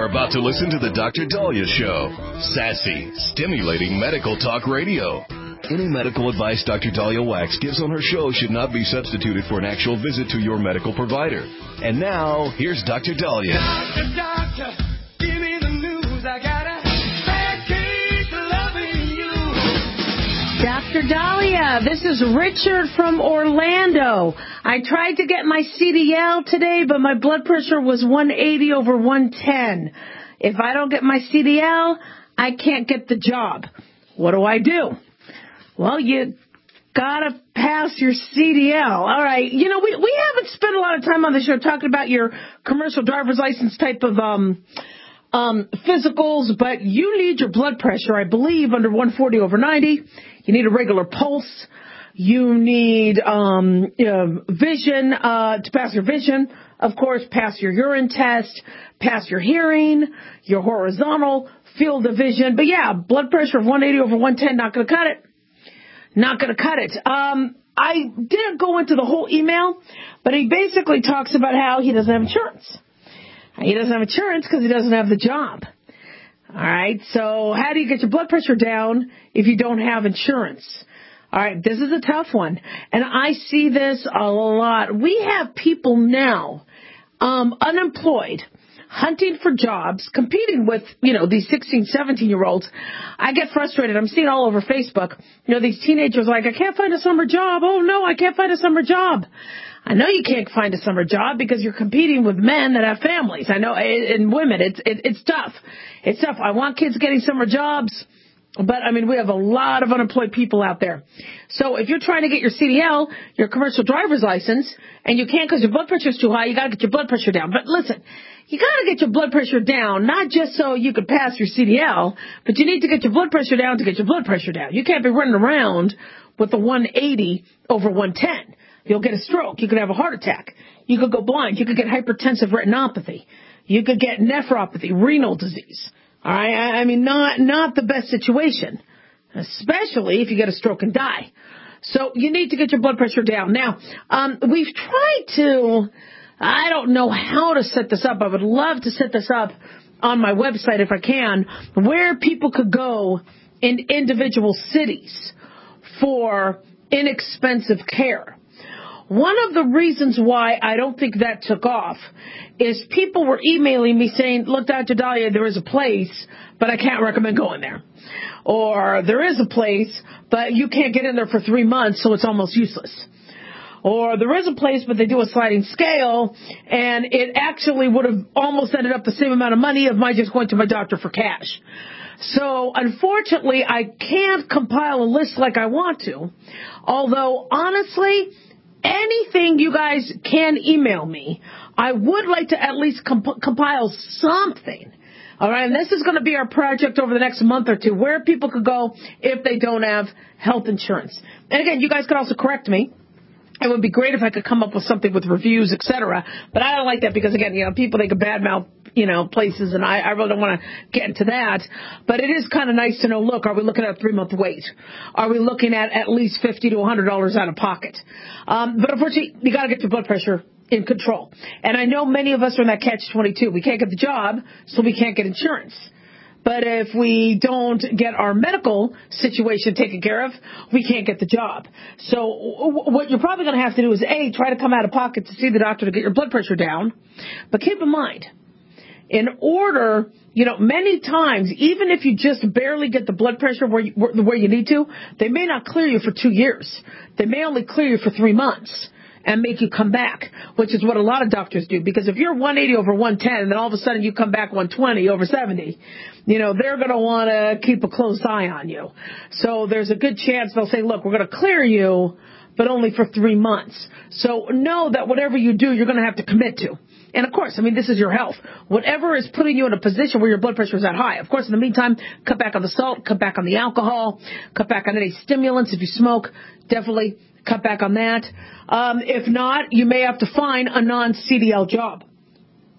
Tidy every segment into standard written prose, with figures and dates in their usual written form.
are about to listen to the Dr. Dahlia Show. Sassy, stimulating medical talk radio. Any medical advice Dr. Dahlia Wax gives on her show should not be substituted for an actual visit to your medical provider. And now, here's Dr. Dahlia. Doctor, give me the news. I got a bad case of loving you. Dr. Dahlia, this is Richard from Orlando. I tried to get my CDL today, but my blood pressure was 180 over 110. If I don't get my CDL, I can't get the job. What do? Well, you gotta pass your CDL. All right. You know, we haven't spent a lot of time on the show talking about your commercial driver's license type of physicals, but you need your blood pressure, I believe, under 140 over 90. You need a regular pulse. You need vision to pass your vision. Of course, pass your urine test, pass your hearing, your horizontal field of vision. But yeah, blood pressure of 180 over 110, not going to cut it. Not going to cut it. I didn't go into the whole email, but he basically talks about how he doesn't have insurance. He doesn't have insurance because he doesn't have the job. All right, so how do you get your blood pressure down if you don't have insurance? All right, this is a tough one, and I see this a lot. We have people now unemployed, hunting for jobs, competing with, these 16, 17-year-olds. I get frustrated. I'm seeing all over Facebook, these teenagers like, I can't find a summer job. Oh, no, I can't find a summer job. I know you can't find a summer job because you're competing with men that have families. I know, and women, it's tough. It's tough. I want kids getting summer jobs, but, we have a lot of unemployed people out there. So if you're trying to get your CDL, your commercial driver's license, and you can't because your blood pressure's too high, you got to get your blood pressure down. But listen, you got to get your blood pressure down, not just so you could pass your CDL, but you need to get your blood pressure down to get your blood pressure down. You can't be running around with the 180 over 110. You'll get a stroke. You could have a heart attack. You could go blind. You could get hypertensive retinopathy. You could get nephropathy, renal disease. All right. Not the best situation, especially if you get a stroke and die. So you need to get your blood pressure down. Now, we've tried to, I don't know how to set this up. I would love to set this up on my website if I can, where people could go in individual cities for inexpensive care. One of the reasons why I don't think that took off is people were emailing me saying, look, Dr. Dahlia, there is a place, but I can't recommend going there. Or there is a place, but you can't get in there for 3 months, so it's almost useless. Or there is a place, but they do a sliding scale, and it actually would have almost ended up the same amount of money of my just going to my doctor for cash. So, unfortunately, I can't compile a list like I want to, although, honestly, anything you guys can email me, I would like to at least compile something. All right, and this is going to be our project over the next month or two, where people could go if they don't have health insurance. And again, you guys could also correct me. It would be great if I could come up with something with reviews, etc. But I don't like that because, again, people, they could badmouth, places, and I really don't want to get into that. But it is kind of nice to know, look, are we looking at a 3-month wait? Are we looking at least $50 to $100 out of pocket? But unfortunately, you got to get your blood pressure in control. And I know many of us are in that catch-22. We can't get the job, so we can't get insurance. But if we don't get our medical situation taken care of, we can't get the job. So what you're probably going to have to do is, A, try to come out of pocket to see the doctor to get your blood pressure down. But keep in mind, in order, many times, even if you just barely get the blood pressure where you need to, they may not clear you for 2 years. They may only clear you for 3 months and make you come back, which is what a lot of doctors do. Because if you're 180 over 110 and then all of a sudden you come back 120 over 70, they're going to want to keep a close eye on you. So there's a good chance they'll say, look, we're going to clear you, but only for 3 months. So know that whatever you do, you're going to have to commit to. And, of course, this is your health. Whatever is putting you in a position where your blood pressure is that high. Of course, in the meantime, cut back on the salt, cut back on the alcohol, cut back on any stimulants. If you smoke, definitely cut back on that. If not, you may have to find a non-CDL job.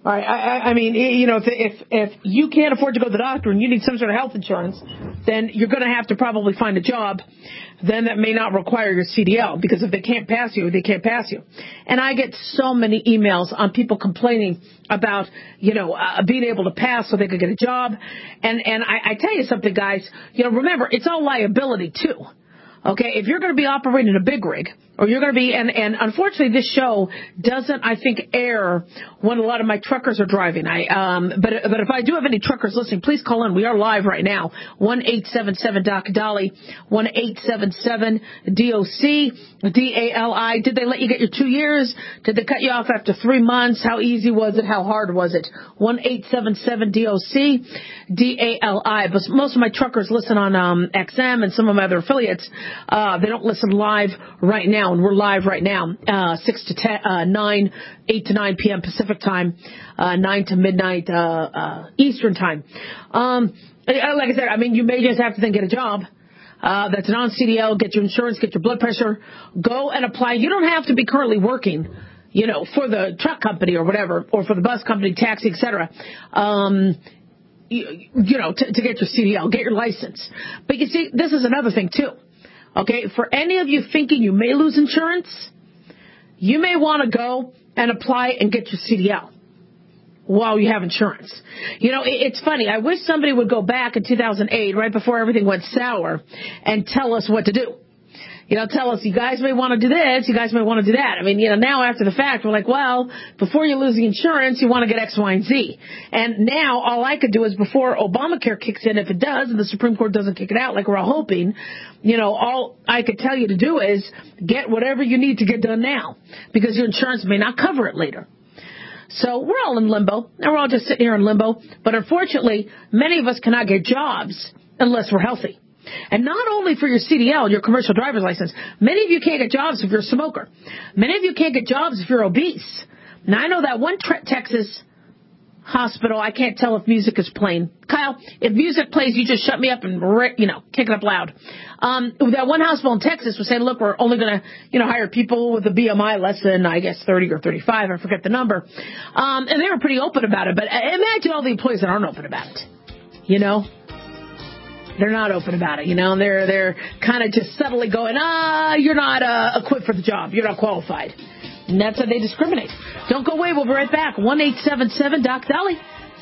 All right. I mean, you know, if you can't afford to go to the doctor and you need some sort of health insurance, then you're going to have to probably find a job then that may not require your CDL, because if they can't pass you, they can't pass you. And I get so many emails on people complaining about, you know, being able to pass so they could get a job. And I tell you something, guys, you know, remember, it's all liability too. Okay, if you're going to be operating a big rig, or you're going to be, and unfortunately this show doesn't, I think, air when a lot of my truckers are driving. But if I do have any truckers listening, please call in. We are live right now. 1-877-DOC-DOLLY, 1-877-DOC-DALI. Did they let you get your 2 years? Did they cut you off after 3 months? How easy was it? How hard was it? 1-877-DOC-DALI. But most of my truckers listen on XM and some of my other affiliates. They don't listen live right now, and we're live right now, 6 to 10, 9, 8 to 9 p.m. Pacific time, 9 to midnight Eastern time. Like I said, I mean, you may just have to then get a job that's non-CDL, get your insurance, get your blood pressure, go and apply. You don't have to be currently working, you know, for the truck company or whatever, or for the bus company, taxi, etc. You know, to get your CDL, get your license. But you see, this is another thing too. Okay, for any of you thinking you may lose insurance, you may want to go and apply and get your CDL while you have insurance. You know, it's funny. I wish somebody would go back in 2008, right before everything went sour, and tell us what to do. You know, tell us, you guys may want to do this, you guys may want to do that. I mean, you know, now after the fact, we're like, well, before you lose the insurance, you want to get X, Y, and Z. And now all I could do is, before Obamacare kicks in, if it does, and the Supreme Court doesn't kick it out like we're all hoping, you know, all I could tell you to do is get whatever you need to get done now, because your insurance may not cover it later. So we're all in limbo, and we're all just sitting here in limbo. But unfortunately, many of us cannot get jobs unless we're healthy. And not only for your CDL, your commercial driver's license, many of you can't get jobs if you're a smoker. Many of you can't get jobs if you're obese. Now, I know that one Texas hospital, I can't tell if music is playing. Kyle, if music plays, you just shut me up and, you know, kick it up loud. That one hospital in Texas was saying, look, we're only going to, you know, hire people with a BMI less than, I guess, 30 or 35. I forget the number. And they were pretty open about it. But imagine all the employees that aren't open about it, you know. They're not open about it, you know, and they're kind of just subtly going, you're not equipped for the job. You're not qualified. And that's how they discriminate. Don't go away. We'll be right back. 1-877-DOC-DOLLY.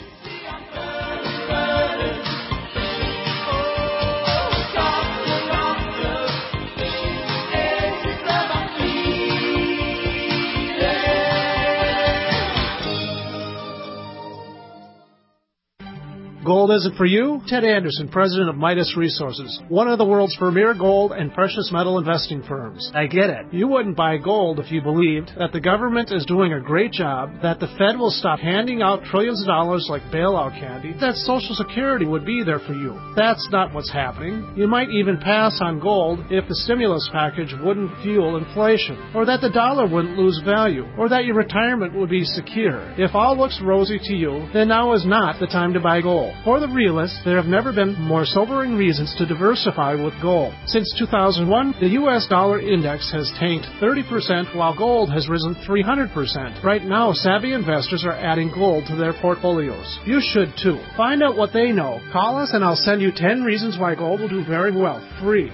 Gold isn't for you? Ted Anderson, president of Midas Resources, one of the world's premier gold and precious metal investing firms. I get it. You wouldn't buy gold if you believed that the government is doing a great job, that the Fed will stop handing out trillions of dollars like bailout candy, that Social Security would be there for you. That's not what's happening. You might even pass on gold if the stimulus package wouldn't fuel inflation, or that the dollar wouldn't lose value, or that your retirement would be secure. If all looks rosy to you, then now is not the time to buy gold. For the realists, there have never been more sobering reasons to diversify with gold. Since 2001, the U.S. dollar index has tanked 30%, while gold has risen 300%. Right now, savvy investors are adding gold to their portfolios. You should too. Find out what they know. Call us and I'll send you 10 reasons why gold will do very well, free.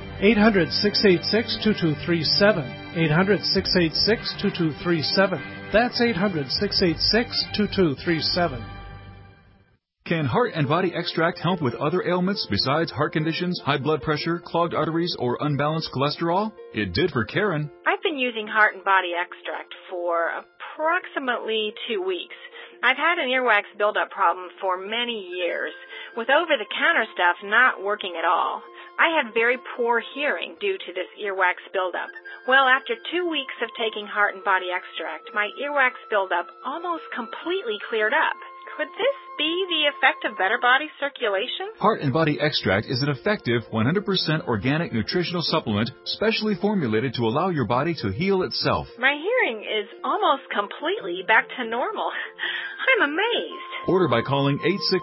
800-686-2237. 800-686-2237. That's 800-686-2237. Can Heart and Body Extract help with other ailments besides heart conditions, high blood pressure, clogged arteries, or unbalanced cholesterol? It did for Karen. I've been using Heart and Body Extract for approximately 2 weeks. I've had an earwax buildup problem for many years, with over-the-counter stuff not working at all. I had very poor hearing due to this earwax buildup. Well, after 2 weeks of taking Heart and Body Extract, my earwax buildup almost completely cleared up. Could this be the effect of better body circulation? Heart and Body Extract is an effective 100% organic nutritional supplement specially formulated to allow your body to heal itself. My hearing is almost completely back to normal. I'm amazed. Order by calling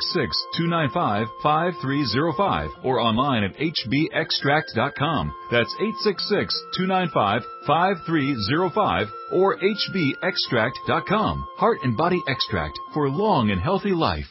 866-295-5305 or online at hbextract.com. That's 866-295-5305 or hbextract.com. Heart and Body Extract for long and healthy life.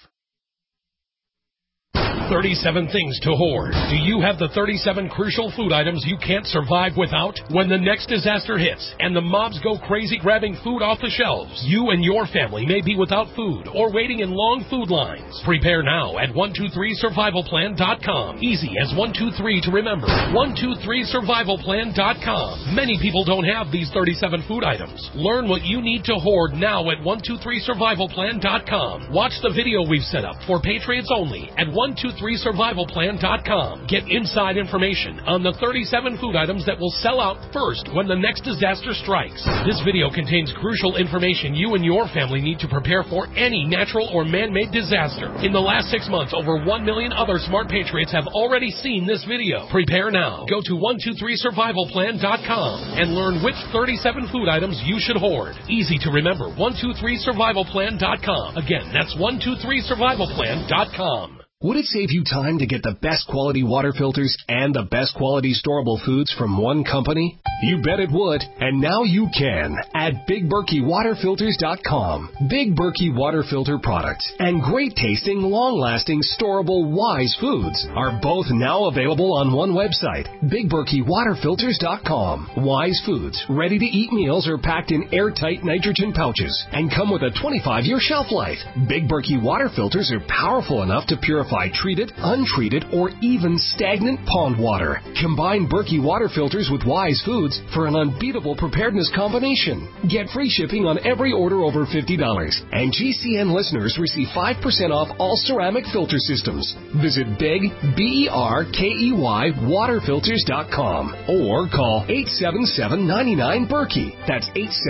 37 things to hoard. Do you have the 37 crucial food items you can't survive without? When the next disaster hits and the mobs go crazy grabbing food off the shelves, you and your family may be without food or waiting in long food lines. Prepare now at 123survivalplan.com. Easy as 123 to remember. 123survivalplan.com. Many people don't have these 37 food items. Learn what you need to hoard now at 123survivalplan.com. Watch the video we've set up for Patriots only at 123survivalplan.com. Get inside information on the 37 food items that will sell out first when the next disaster strikes. This video contains crucial information you and your family need to prepare for any natural or man-made disaster. In the last 6 months, over 1 million other smart patriots have already seen this video. Prepare now. Go to 123survivalplan.com and learn which 37 food items you should hoard. Easy to remember. 123survivalplan.com. Again, that's 123survivalplan.com. Would it save you time to get the best quality water filters and the best quality storable foods from one company? You bet it would, and now you can at BigBerkeyWaterFilters.com. Big Berkey water filter products and great tasting, long-lasting, storable Wise foods are both now available on one website, BigBerkeyWaterFilters.com. Wise foods, ready-to-eat meals are packed in airtight nitrogen pouches and come with a 25-year shelf life. Big Berkey water filters are powerful enough to purify treated, untreated, or even stagnant pond water. Combine Berkey water filters with Wise foods for an unbeatable preparedness combination. Get free shipping on every order over $50, and GCN listeners receive 5% off all ceramic filter systems. Visit Big, BERKEY, waterfilters.com or call 877-99-BERKEY. That's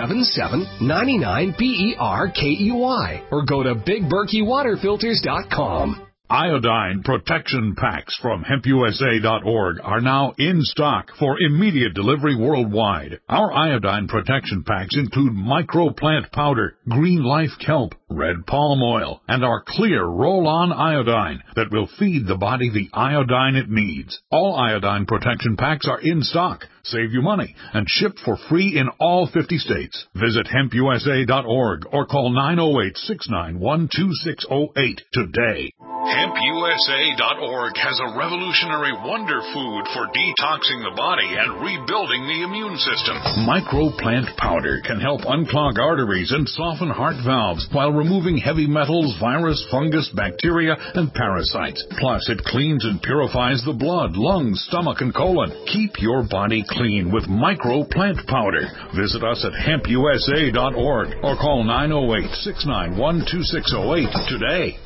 877-99-BERKEY, or go to BigBerkeyWaterFilters.com. Iodine protection packs from HempUSA.org are now in stock for immediate delivery worldwide. Our iodine protection packs include microplant powder, green life kelp, red palm oil, and our clear roll-on iodine that will feed the body the iodine it needs. All iodine protection packs are in stock, save you money, and shipped for free in all 50 states. Visit HempUSA.org or call 908-691-2608 today. HempUSA.org has a revolutionary wonder food for detoxing the body and rebuilding the immune system. Microplant powder can help unclog arteries and soften heart valves while removing heavy metals, virus, fungus, bacteria, and parasites. Plus, it cleans and purifies the blood, lungs, stomach, and colon. Keep your body clean with Microplant powder. Visit us at HempUSA.org or call 908-691-2608 today.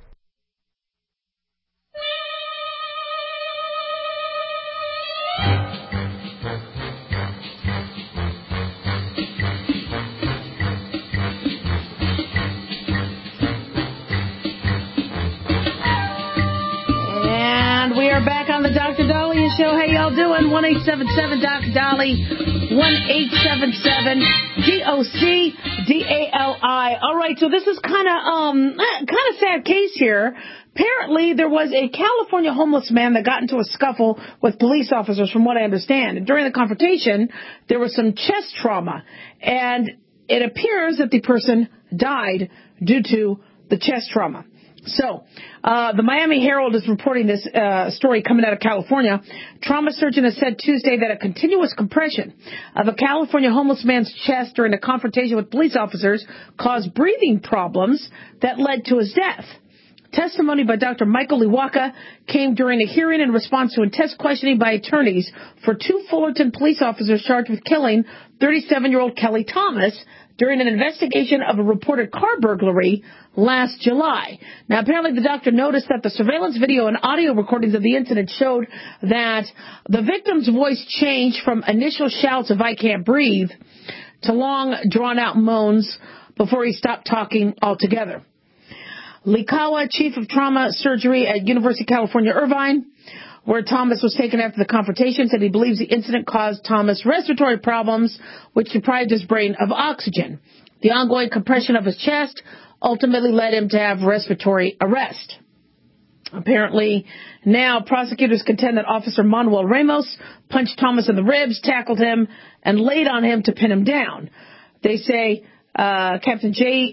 Back on the Dr. Dahlia Show. How y'all doing? 1-877-Dr. Dolly. 1-877-DOC-DALI. All right, so this is kind of sad case here. Apparently, there was a California homeless man that got into a scuffle with police officers, from what I understand. And during the confrontation, there was some chest trauma. And it appears that the person died due to the chest trauma. So, the Miami Herald is reporting this story coming out of California. Trauma surgeon has said Tuesday that a continuous compression of a California homeless man's chest during a confrontation with police officers caused breathing problems that led to his death. Testimony by Dr. Michael Iwaka came during a hearing in response to intense questioning by attorneys for two Fullerton police officers charged with killing 37-year-old Kelly Thomas during an investigation of a reported car burglary last July. Now, apparently the doctor noticed that the surveillance video and audio recordings of the incident showed that the victim's voice changed from initial shouts of "I can't breathe" to long, drawn-out moans before he stopped talking altogether. Likawa, chief of trauma surgery at University of California, Irvine, where Thomas was taken after the confrontation, said he believes the incident caused Thomas respiratory problems, which deprived his brain of oxygen. The ongoing compression of his chest ultimately led him to have respiratory arrest. Apparently, now prosecutors contend that Officer Manuel Ramos punched Thomas in the ribs, tackled him, and laid on him to pin him down. They say Captain Jay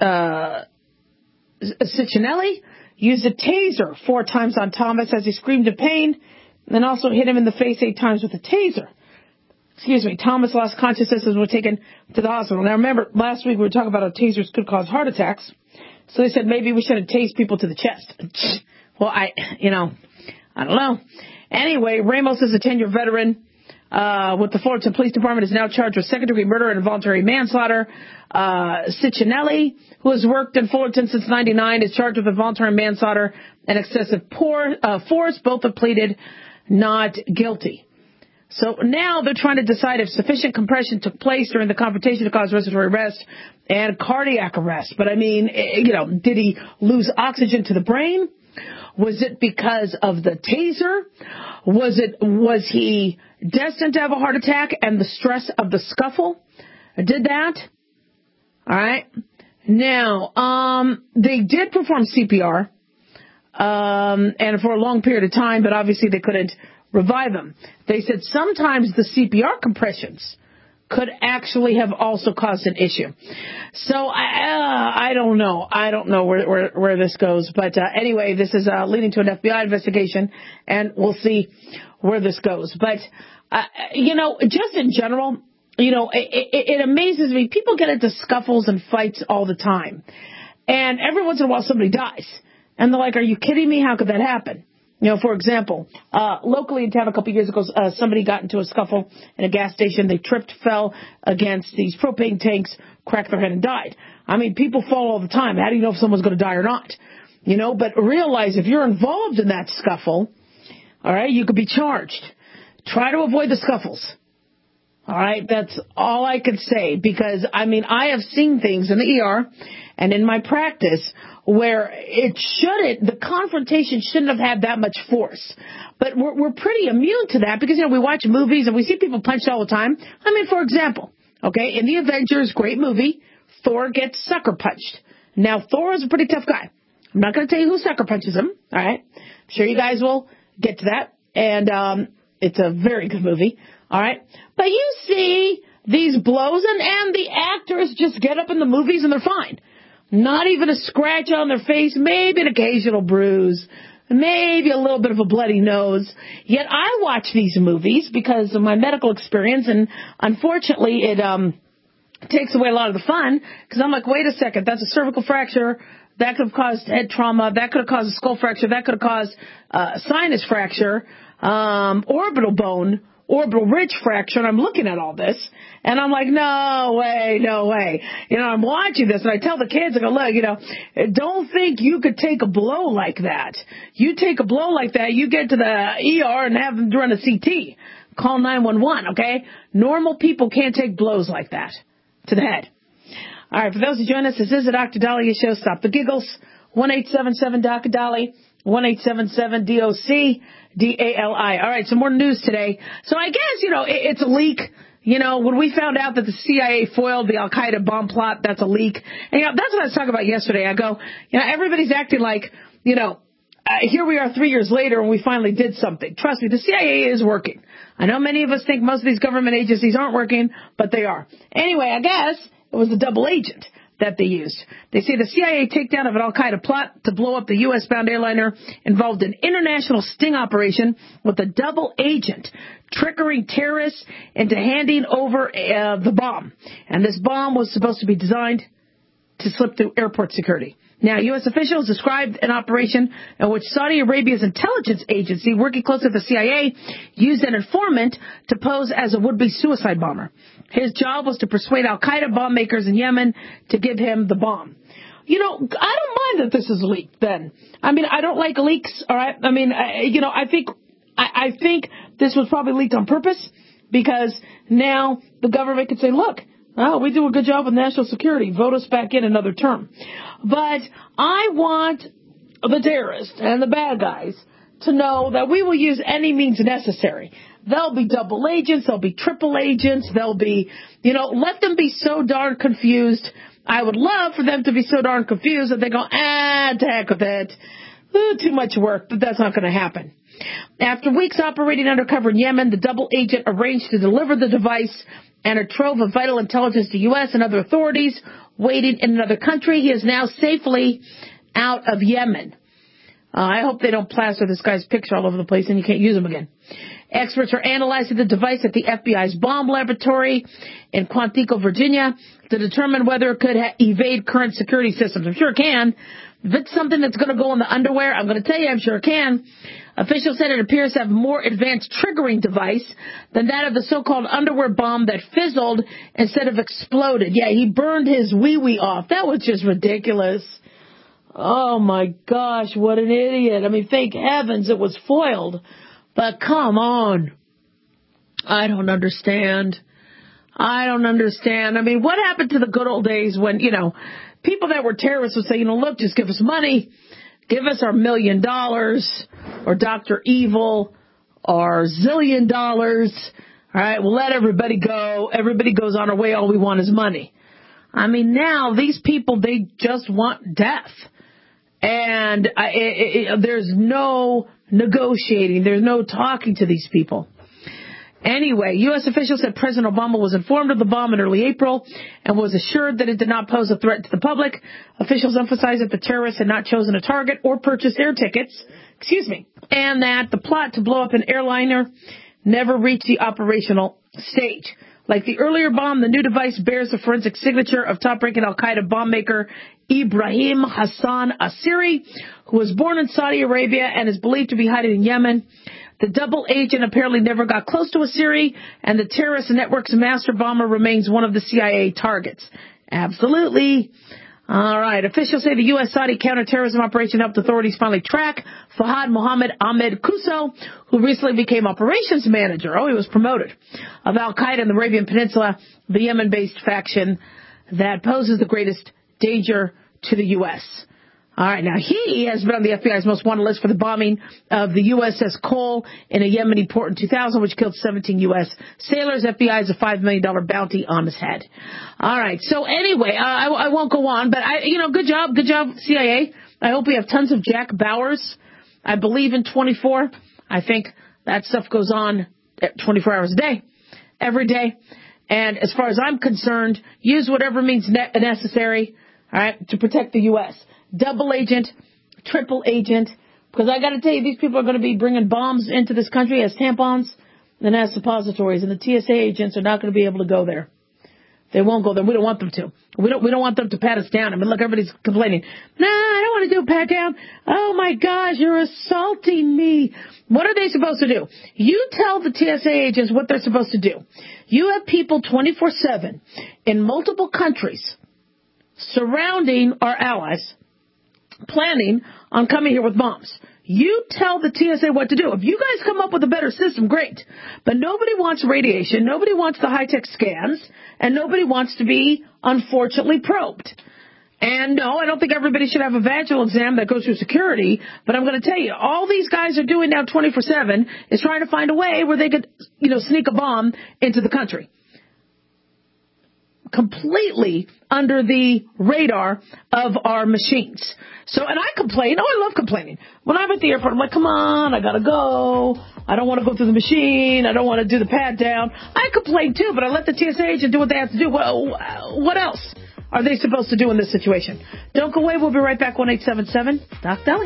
Ciccinelli used a taser 4 times on Thomas as he screamed in pain, and also hit him in the face 8 times with a taser. Thomas lost consciousness and was taken to the hospital. Now remember, last week we were talking about how tasers could cause heart attacks. So they said maybe we shouldn't tase people to the chest. Well, I don't know. Anyway, Ramos is a 10-year veteran with the Fullerton Police Department, is now charged with second-degree murder and involuntary manslaughter. Ciccinelli, who has worked in Fullerton since '99, is charged with involuntary manslaughter and excessive force. Both have pleaded not guilty. So now they're trying to decide if sufficient compression took place during the confrontation to cause respiratory arrest and cardiac arrest. But I mean, did he lose oxygen to the brain? Was it because of the taser? Was he destined to have a heart attack and the stress of the scuffle did that? All right. Now, they did perform CPR, and for a long period of time, but obviously they couldn't revive him. They said sometimes the CPR compressions could actually have also caused an issue. So I don't know. I don't know where this goes. But anyway, this is leading to an FBI investigation, and we'll see where this goes. But, just in general, it amazes me. People get into scuffles and fights all the time. And every once in a while somebody dies. And they're like, are you kidding me? How could that happen? For example, locally in town a couple of years ago, somebody got into a scuffle in a gas station. They tripped, fell against these propane tanks, cracked their head and died. I mean, people fall all the time. How do you know if someone's going to die or not? But realize if you're involved in that scuffle, all right, you could be charged. Try to avoid the scuffles. All right, that's all I could say because, I have seen things in the ER and in my practice where the confrontation shouldn't have had that much force. But we're pretty immune to that because, we watch movies and we see people punched all the time. For example, okay, in the Avengers, great movie, Thor gets sucker punched. Now, Thor is a pretty tough guy. I'm not going to tell you who sucker punches him, all right? I'm sure you guys will get to that. And it's a very good movie, all right? But you see these blows and the actors just get up in the movies and they're fine. Not even a scratch on their face, maybe an occasional bruise, maybe a little bit of a bloody nose. Yet I watch these movies because of my medical experience, and unfortunately it takes away a lot of the fun because I'm like, wait a second, that's a cervical fracture. That could have caused head trauma. That could have caused a skull fracture. That could have caused sinus fracture, orbital bone, orbital ridge fracture, and I'm looking at all this, and I'm like, no way. I'm watching this, and I tell the kids, I go, look, don't think you could take a blow like that. You take a blow like that, you get to the ER and have them run a CT. Call 911, okay? Normal people can't take blows like that to the head. All right, for those who join us, this is the Dr. Dahlia Show. Stop the giggles. 1-877-Dr. Dali. 1-877-DOC-DALI. All right, some more news today. So I guess, it's a leak. When we found out that the CIA foiled the Al-Qaeda bomb plot, that's a leak. And, that's what I was talking about yesterday. I go, everybody's acting like, here we are 3 years later and we finally did something. Trust me, the CIA is working. I know many of us think most of these government agencies aren't working, but they are. Anyway, I guess it was a double agent that they used. They say the CIA takedown of an Al-Qaeda plot to blow up the U.S.-bound airliner involved an international sting operation with a double agent triggering terrorists into handing over the bomb. And this bomb was supposed to be designed to slip through airport security. Now, U.S. officials described an operation in which Saudi Arabia's intelligence agency, working closely with the CIA, used an informant to pose as a would-be suicide bomber. His job was to persuade Al-Qaeda bomb makers in Yemen to give him the bomb. I don't mind that this is leaked then. I don't like leaks, all right? I think this was probably leaked on purpose because now the government could say, look, we do a good job with national security. Vote us back in another term. But I want the terrorists and the bad guys to know that we will use any means necessary. There'll be double agents, there'll be triple agents, there'll be, let them be so darn confused. I would love for them to be so darn confused that they go, to heck with it. Too much work, but that's not going to happen. After weeks operating undercover in Yemen, the double agent arranged to deliver the device and a trove of vital intelligence to U.S. and other authorities waiting in another country. He is now safely out of Yemen. I hope they don't plaster this guy's picture all over the place and you can't use him again. Experts are analyzing the device at the FBI's bomb laboratory in Quantico, Virginia, to determine whether it could evade current security systems. I'm sure it can. If it's something that's going to go in the underwear, I'm going to tell you I'm sure it can. Officials said it appears to have a more advanced triggering device than that of the so-called underwear bomb that fizzled instead of exploded. Yeah, he burned his wee-wee off. That was just ridiculous. Oh, my gosh, what an idiot. I mean, thank heavens it was foiled. But come on. I don't understand. I mean, what happened to the good old days when, people that were terrorists would say, look, just give us money. Give us our $1 million or Dr. Evil or $1 zillion. All right, we'll let everybody go. Everybody goes on our way. All we want is money. I mean, now these people, they just want death. And there's no negotiating. There's no talking to these people. Anyway, U.S. officials said President Obama was informed of the bomb in early April and was assured that it did not pose a threat to the public. Officials emphasized that the terrorists had not chosen a target or purchased air tickets, and that the plot to blow up an airliner never reached the operational stage. Like the earlier bomb, the new device bears the forensic signature of top-ranking al-Qaeda bomb maker Ibrahim Hassan Asiri, who was born in Saudi Arabia and is believed to be hiding in Yemen. The double agent apparently never got close to Asiri, and the terrorist network's master bomber remains one of the CIA targets. Absolutely. All right. Officials say the U.S.-Saudi counterterrorism operation helped authorities finally track Fahad Mohammed Ahmed Kuso, who recently became operations manager. Oh, he was promoted. Of al-Qaeda in the Arabian Peninsula, the Yemen-based faction that poses the greatest danger to the U.S. All right. Now, he has been on the FBI's most wanted list for the bombing of the USS Cole in a Yemeni port in 2000, which killed 17 U.S. sailors. FBI has a $5 million bounty on his head. All right. So anyway, I won't go on, but good job, CIA. I hope we have tons of Jack Bowers. I believe in 24. I think that stuff goes on 24 hours a day, every day. And as far as I'm concerned, use whatever means necessary, all right, to protect the U.S. Double agent, triple agent, because I got to tell you, these people are going to be bringing bombs into this country as tampons and as suppositories, and the TSA agents are not going to be able to go there. They won't go there. We don't want them to. We don't want them to pat us down. I mean, look, everybody's complaining. Nah, I don't want to do a pat down. Oh my gosh, you're assaulting me. What are they supposed to do? You tell the TSA agents what they're supposed to do. You have people 24/7 in multiple countries surrounding our allies, planning on coming here with bombs. You tell the TSA what to do. If you guys come up with a better system, great. But nobody wants radiation, nobody wants the high-tech scans, and nobody wants to be, unfortunately, probed. And no, I don't think everybody should have a vaginal exam that goes through security, but I'm going to tell you, all these guys are doing now 24/7 is trying to find a way where they could, sneak a bomb into the country. Completely under the radar of our machines. So, and I complain. Oh, I love complaining. When I'm at the airport, I'm like, come on, I gotta go. I don't want to go through the machine. I don't want to do the pat down. I complain too, but I let the TSA agent do what they have to do. Well, what else are they supposed to do in this situation? Don't go away. We'll be right back. 1-877 Doc Deli.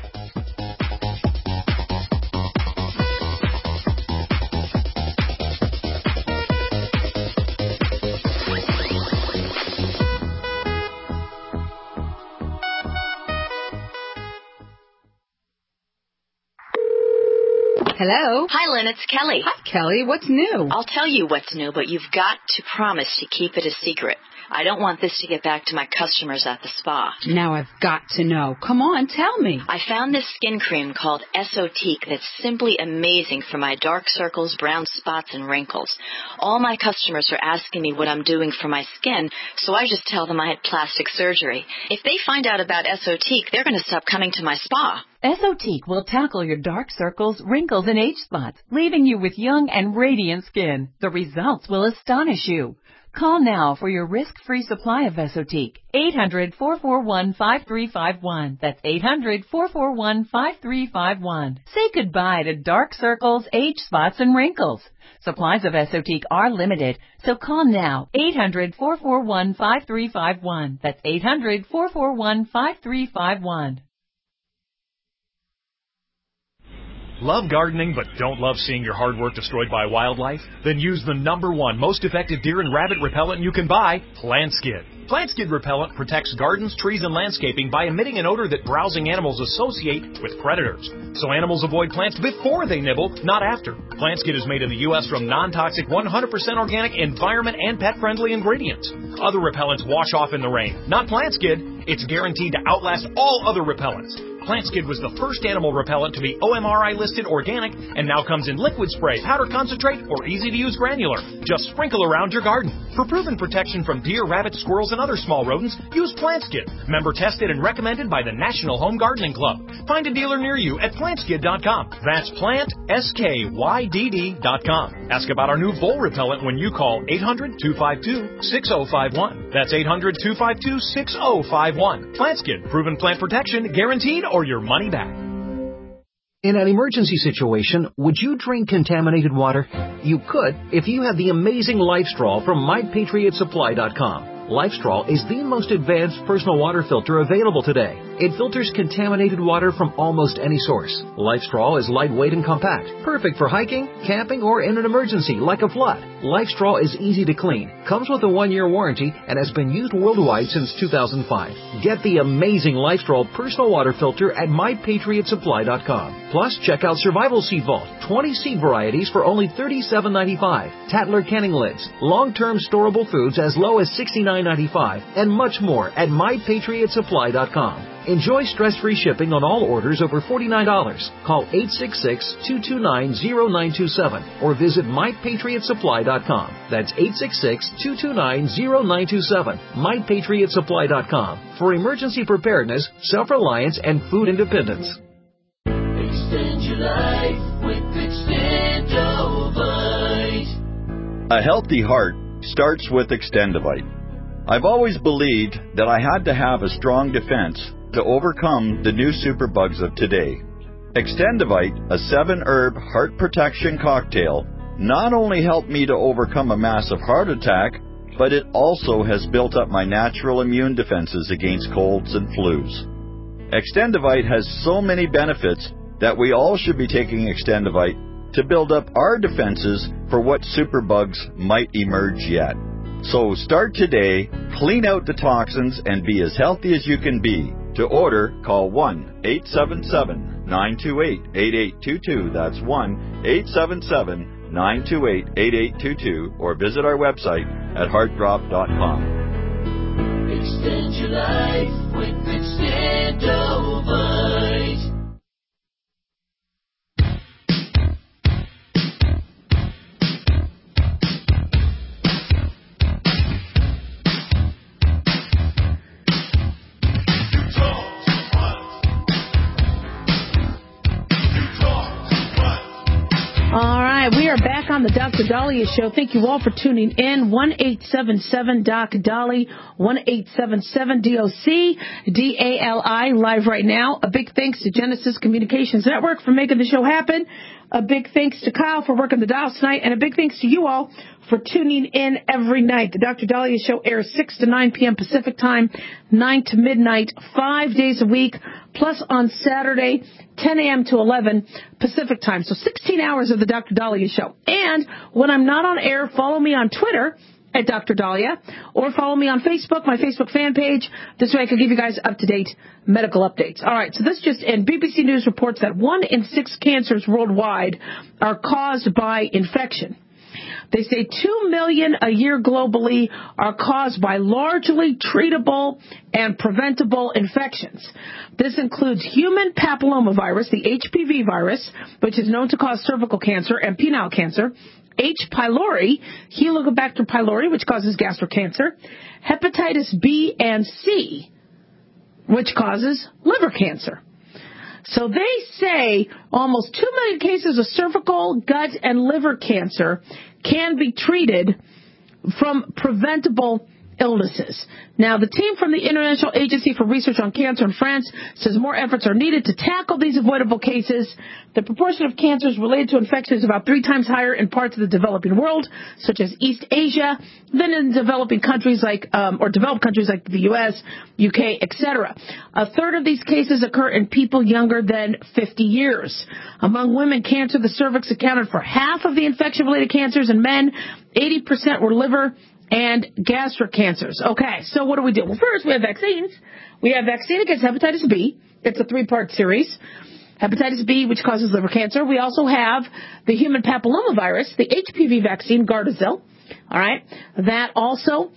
Hello? Hi, Lynn. It's Kelly. Hi, Kelly. What's new? I'll tell you what's new, but you've got to promise to keep it a secret. I don't want this to get back to my customers at the spa. Now I've got to know. Come on, tell me. I found this skin cream called Esotique that's simply amazing for my dark circles, brown spots, and wrinkles. All my customers are asking me what I'm doing for my skin, so I just tell them I had plastic surgery. If they find out about Esotique, they're going to stop coming to my spa. Esotique will tackle your dark circles, wrinkles, and age spots, leaving you with young and radiant skin. The results will astonish you. Call now for your risk-free supply of Esotique. 800-441-5351. That's 800-441-5351. Say goodbye to dark circles, age spots, and wrinkles. Supplies of Esotique are limited, so call now. 800-441-5351. That's 800-441-5351. Love gardening but don't love seeing your hard work destroyed by wildlife? Then use the #1 most effective deer and rabbit repellent you can buy, Plant Skid. Plant Skid repellent protects gardens, trees, and landscaping by emitting an odor that browsing animals associate with predators. So animals avoid plants before they nibble, not after. Plant Skid is made in the U.S. from non-toxic, 100% organic, environment, and pet-friendly ingredients. Other repellents wash off in the rain. Not Plant Skid. It's guaranteed to outlast all other repellents. Plant Skid was the first animal repellent to be OMRI listed organic and now comes in liquid spray, powder concentrate, or easy-to-use granular. Just sprinkle around your garden. For proven protection from deer, rabbits, squirrels, and other small rodents, use Plant Skid. Member tested and recommended by the National Home Gardening Club. Find a dealer near you at plantskid.com. That's PlantSkydd.com. Ask about our new vole repellent when you call 800-252-6051. That's 800-252-6051. Plant Skid, proven plant protection, guaranteed, or your money back. In an emergency situation, would you drink contaminated water? You could if you had the amazing LifeStraw from MyPatriotSupply.com. LifeStraw is the most advanced personal water filter available today. It filters contaminated water from almost any source. LifeStraw is lightweight and compact, perfect for hiking, camping, or in an emergency like a flood. LifeStraw is easy to clean, comes with a 1-year warranty, and has been used worldwide since 2005. Get the amazing LifeStraw personal water filter at MyPatriotSupply.com. Plus, check out Survival Seed Vault, 20 seed varieties for only $37.95. Tatler canning lids, long-term storable foods as low as $69.95, and much more at MyPatriotSupply.com. Enjoy stress-free shipping on all orders over $49. Call 866-229-0927 or visit MyPatriotSupply.com. That's 866-229-0927. MyPatriotSupply.com for emergency preparedness, self-reliance, and food independence. Extend your life with Extendovite. A healthy heart starts with Extendovite. I've always believed that I had to have a strong defense to overcome the new superbugs of today. Extendovite, a 7-herb heart protection cocktail, not only helped me to overcome a massive heart attack, but it also has built up my natural immune defenses against colds and flus. Extendovite has so many benefits that we all should be taking Extendovite to build up our defenses for what superbugs might emerge yet. So start today, clean out the toxins, and be as healthy as you can be. To order, call 1-877-928-8822. That's 1-877-928-8822. Or visit our website at heartdrop.com. Extend your life with Extendovite. All right, we are back on the Dr. Dahlia Show. Thank you all for tuning in. 1-877-DOC-DALI, 1-877-DOC-DALI, live right now. A big thanks to Genesis Communications Network for making the show happen. A big thanks to Kyle for working the dials tonight. And a big thanks to you all for tuning in every night. The Dr. Dahlia Show airs 6 to 9 p.m. Pacific Time, 9 to midnight, 5 days a week, plus on Saturday, 10 a.m. to 11 Pacific Time. So 16 hours of the Dr. Dahlia Show. And when I'm not on air, follow me on Twitter at Dr. Dahlia, or follow me on Facebook, my Facebook fan page. This way I can give you guys up-to-date medical updates. All right, so this just in. BBC News reports that 1 in 6 cancers worldwide are caused by infection. They say 2 million a year globally are caused by largely treatable and preventable infections. This includes human papillomavirus, the HPV virus, which is known to cause cervical cancer and penile cancer, H. pylori, Helicobacter pylori, which causes gastric cancer, hepatitis B and C, which causes liver cancer. So they say almost 2 million cases of cervical, gut, and liver cancer can be treated from preventable illnesses. Now, the team from the International Agency for Research on Cancer in France says more efforts are needed to tackle these avoidable cases. The proportion of cancers related to infection is about 3 times higher in parts of the developing world, such as East Asia, than in developing countries like, or developed countries like the U.S., UK, etc. A third of these cases occur in people younger than 50 years. Among women, cancer of the cervix accounted for half of the infection-related cancers. In men, 80% were liver and gastric cancers. Okay, so what do we do? Well, first, we have vaccines. We have vaccine against hepatitis B. It's a 3-part series. Hepatitis B, which causes liver cancer. We also have the human papillomavirus, the HPV vaccine, Gardasil. All right, that also,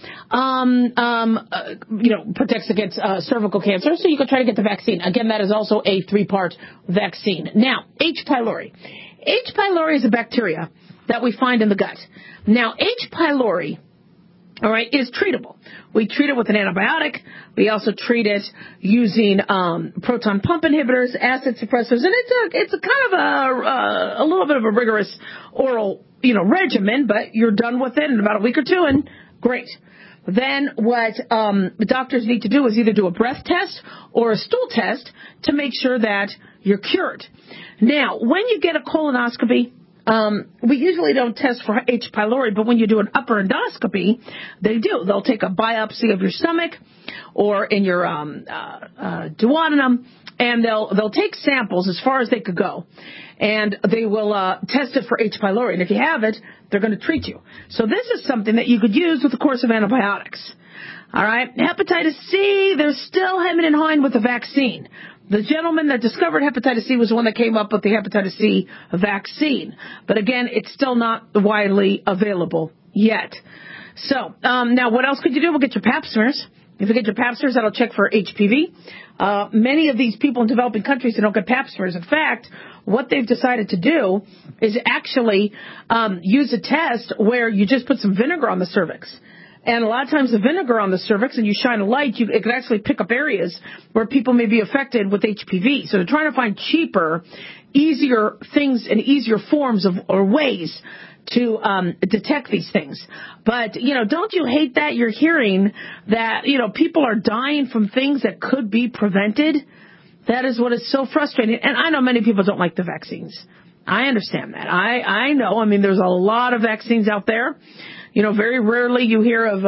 protects against cervical cancer. So you can try to get the vaccine. Again, that is also a 3-part vaccine. Now, H. pylori. H. pylori is a bacteria that we find in the gut. Now, H. pylori, all right, is treatable. We treat it with an antibiotic. We also treat it using proton pump inhibitors, acid suppressors, and it's a kind of a little bit of a rigorous oral, regimen, but you're done with it in about a week or 2, and great. Then what the doctors need to do is either do a breath test or a stool test to make sure that you're cured. Now, when you get a colonoscopy, we usually don't test for H. pylori, but when you do an upper endoscopy, they do. They'll take a biopsy of your stomach or in your duodenum, and they'll take samples as far as they could go, and they will test it for H. pylori. And if you have it, they're going to treat you. So this is something that you could use with a course of antibiotics. All right, hepatitis C, they're still hemming and hawing with the vaccine. The gentleman that discovered hepatitis C was the one that came up with the hepatitis C vaccine. But again, it's still not widely available yet. So, now what else could you do? We'll get your pap smears. If you get your pap smears, that'll check for HPV. Many of these people in developing countries, they don't get pap smears. In fact, what they've decided to do is actually use a test where you just put some vinegar on the cervix. And a lot of times the vinegar on the cervix, and you shine a light, it can actually pick up areas where people may be affected with HPV. So they're trying to find cheaper, easier things and easier forms or ways to detect these things. But, don't you hate that you're hearing that, people are dying from things that could be prevented? That is what is so frustrating. And I know many people don't like the vaccines. I understand that. I know. I mean, there's a lot of vaccines out there. Very rarely you hear of,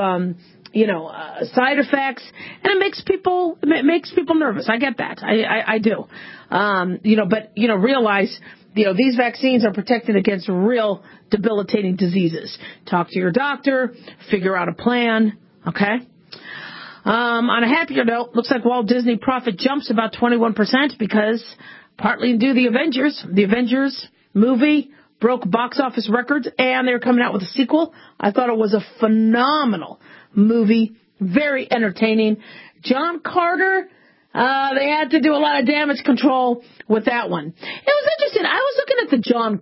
side effects, and it makes people nervous. I get that. I do. But realize, these vaccines are protected against real debilitating diseases. Talk to your doctor, figure out a plan. Okay. On a happier note, looks like Walt Disney profit jumps about 21% because partly due to the Avengers. The Avengers movie broke box office records, and they're coming out with a sequel. I thought it was a phenomenal movie, very entertaining. John Carter, they had to do a lot of damage control with that one. It was interesting. I was looking at the John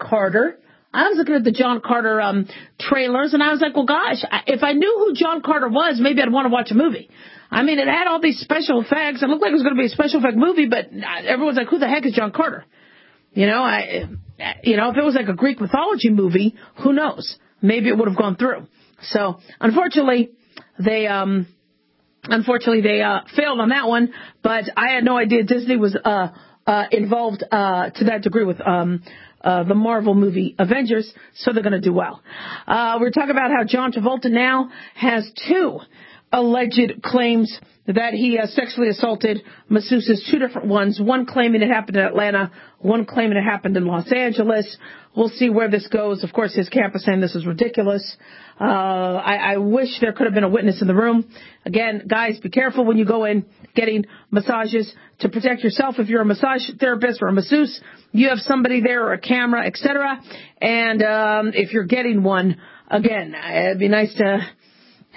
Carter trailers, and I was like, well, gosh, if I knew who John Carter was, maybe I'd want to watch a movie. I mean, it had all these special effects. It looked like it was going to be a special effect movie, but everyone's like, who the heck is John Carter? If it was like a Greek mythology movie, who knows? Maybe it would have gone through. So, unfortunately, they failed on that one. But I had no idea Disney was involved to that degree with the Marvel movie Avengers. So they're going to do well. We're talking about how John Travolta now has 2 alleged claims that he sexually assaulted masseuses, 2 different ones, one claiming it happened in Atlanta, one claiming it happened in Los Angeles. We'll see where this goes. Of course, his camp is saying this is ridiculous. I wish there could have been a witness in the room. Again, guys, be careful when you go in getting massages to protect yourself. If you're a massage therapist or a masseuse, you have somebody there or a camera, etc. And if you're getting one, again, it'd be nice to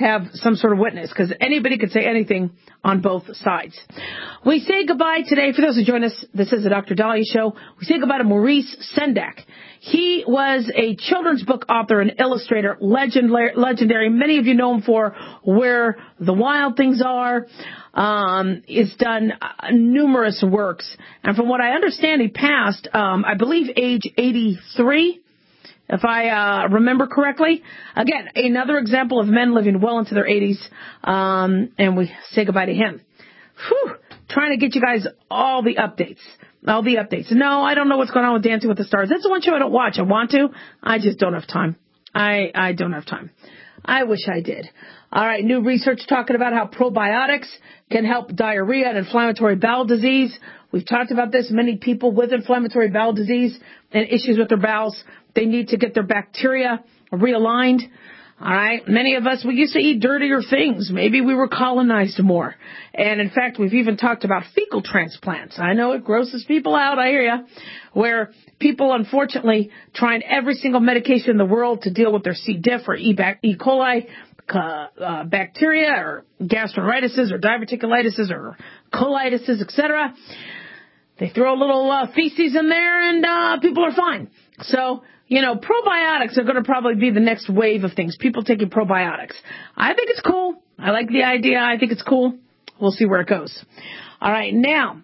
have some sort of witness, because anybody could say anything on both sides. We say goodbye today. For those who join us, this is the Dr. Dahlia Show. We say goodbye to Maurice Sendak. He was a children's book author and illustrator, legendary. Many of you know him for Where the Wild Things Are. He's done numerous works. And from what I understand, he passed, I believe, age 83. If I remember correctly. Again, another example of men living well into their 80s, and we say goodbye to him. Whew, trying to get you guys all the updates. No, I don't know what's going on with Dancing with the Stars. That's the one show I don't watch. I want to. I just don't have time. I don't have time. I wish I did. All right, new research talking about how probiotics can help diarrhea and inflammatory bowel disease. We've talked about this. Many people with inflammatory bowel disease and issues with their bowels, they need to get their bacteria realigned. All right. Many of us, we used to eat dirtier things. Maybe we were colonized more. And in fact, we've even talked about fecal transplants. I know it grosses people out. I hear you. Where people, unfortunately, trying every single medication in the world to deal with their C. diff or E. coli bacteria or gastritis or diverticulitis or colitis, etc. They throw a little feces in there and people are fine. So, probiotics are going to probably be the next wave of things. People taking probiotics. I think it's cool. I like the idea. I think it's cool. We'll see where it goes. All right. Now,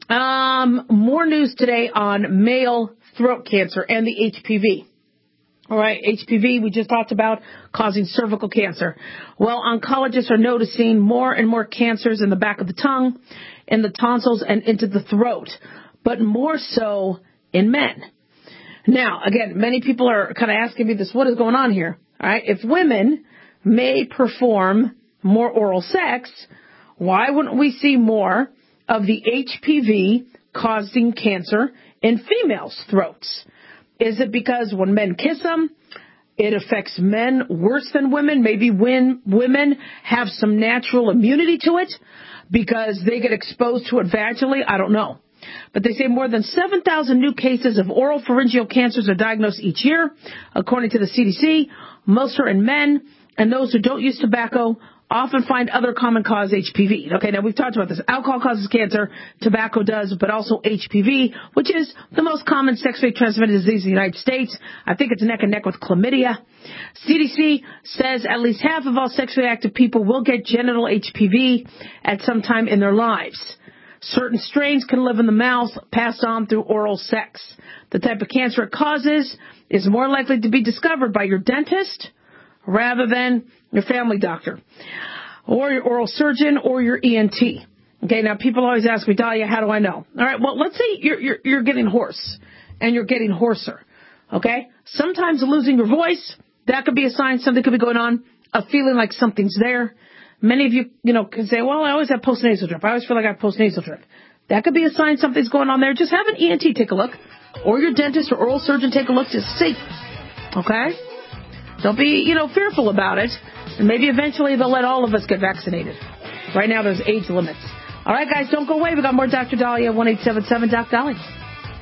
more news today on male throat cancer and the HPV. All right. HPV, we just talked about, causing cervical cancer. Well, oncologists are noticing more and more cancers in the back of the tongue, in the tonsils, and into the throat, but more so in men. Now, again, many people are kind of asking me this, what is going on here? All right. If women may perform more oral sex, why wouldn't we see more of the HPV causing cancer in females' throats? Is it because when men kiss them, it affects men worse than women? Maybe when women have some natural immunity to it because they get exposed to it vaginally? I don't know. But they say more than 7,000 new cases of oral pharyngeal cancers are diagnosed each year, according to the CDC. Most are in men, and those who don't use tobacco often find other common cause HPV. Okay, now we've talked about this. Alcohol causes cancer, tobacco does, but also HPV, which is the most common sexually transmitted disease in the United States. I think it's neck and neck with chlamydia. CDC says at least half of all sexually active people will get genital HPV at some time in their lives. Certain strains can live in the mouth, passed on through oral sex. The type of cancer it causes is more likely to be discovered by your dentist rather than your family doctor or your oral surgeon or your ENT. Okay, now people always ask me, Dahlia, how do I know? All right, well, let's say you're getting hoarse and you're getting hoarser. Okay, sometimes losing your voice, that could be a sign something could be going on, a feeling like something's there. Many of you, can say, well, I always have postnasal drip. I always feel like I have postnasal drip. That could be a sign something's going on there. Just have an ENT take a look, or your dentist or oral surgeon take a look to see. Okay? Don't be, fearful about it. And maybe eventually they'll let all of us get vaccinated. Right now there's age limits. All right, guys, don't go away. We got more Dr. Dahlia, 1-877-DOC-DAHLIA.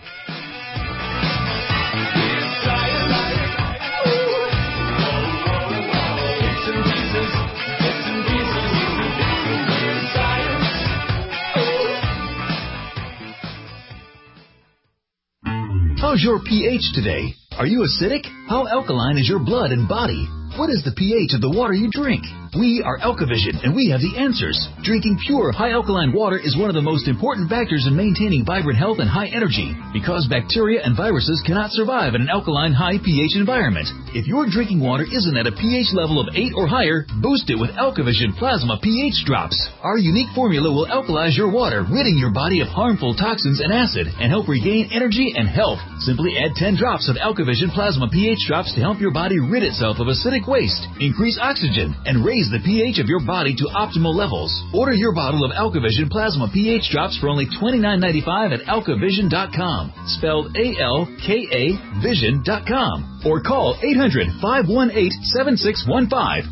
How's your pH today? Are you acidic? How alkaline is your blood and body? What is the pH of the water you drink? We are Alkavision, and we have the answers. Drinking pure, high alkaline water is one of the most important factors in maintaining vibrant health and high energy, because bacteria and viruses cannot survive in an alkaline, high pH environment. If your drinking water isn't at a pH level of 8 or higher, boost it with Alkavision Plasma pH Drops. Our unique formula will alkalize your water, ridding your body of harmful toxins and acid, and help regain energy and health. Simply add 10 drops of Alkavision Plasma pH Drops to help your body rid itself of acidic waste, increase oxygen, and raise the pH of your body to optimal levels. Order your bottle of Alkavision Plasma pH Drops for only $29.95 at alkavision.com, spelled A-L-K-A Vision.com, or call 800-518-7615,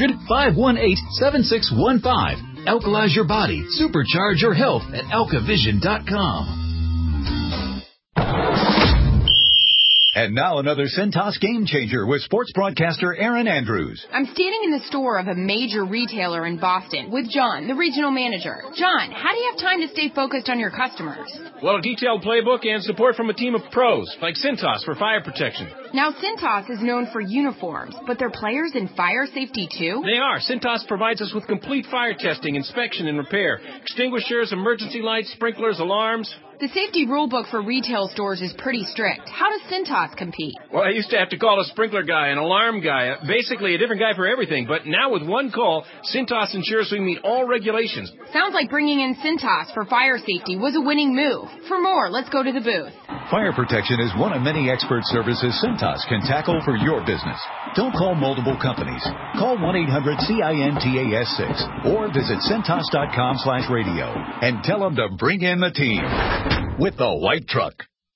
800-518-7615. Alkalize your body, supercharge your health at alkavision.com. And now another Cintas game changer with sports broadcaster Aaron Andrews. I'm standing in the store of a major retailer in Boston with John, the regional manager. John, how do you have time to stay focused on your customers? Well, a detailed playbook and support from a team of pros, like Cintas for fire protection. Now, Cintas is known for uniforms, but they're players in fire safety too? They are. Cintas provides us with complete fire testing, inspection, and repair. Extinguishers, emergency lights, sprinklers, alarms. The safety rulebook for retail stores is pretty strict. How does Cintas compete? Well, I used to have to call a sprinkler guy, an alarm guy, basically a different guy for everything. But now with one call, Cintas ensures we meet all regulations. Sounds like bringing in Cintas for fire safety was a winning move. For more, let's go to the booth. Fire protection is one of many expert services Cintas can tackle for your business. Don't call multiple companies. Call 1-800-CINTAS6 or visit Cintas.com/radio and tell them to bring in the team with the white truck.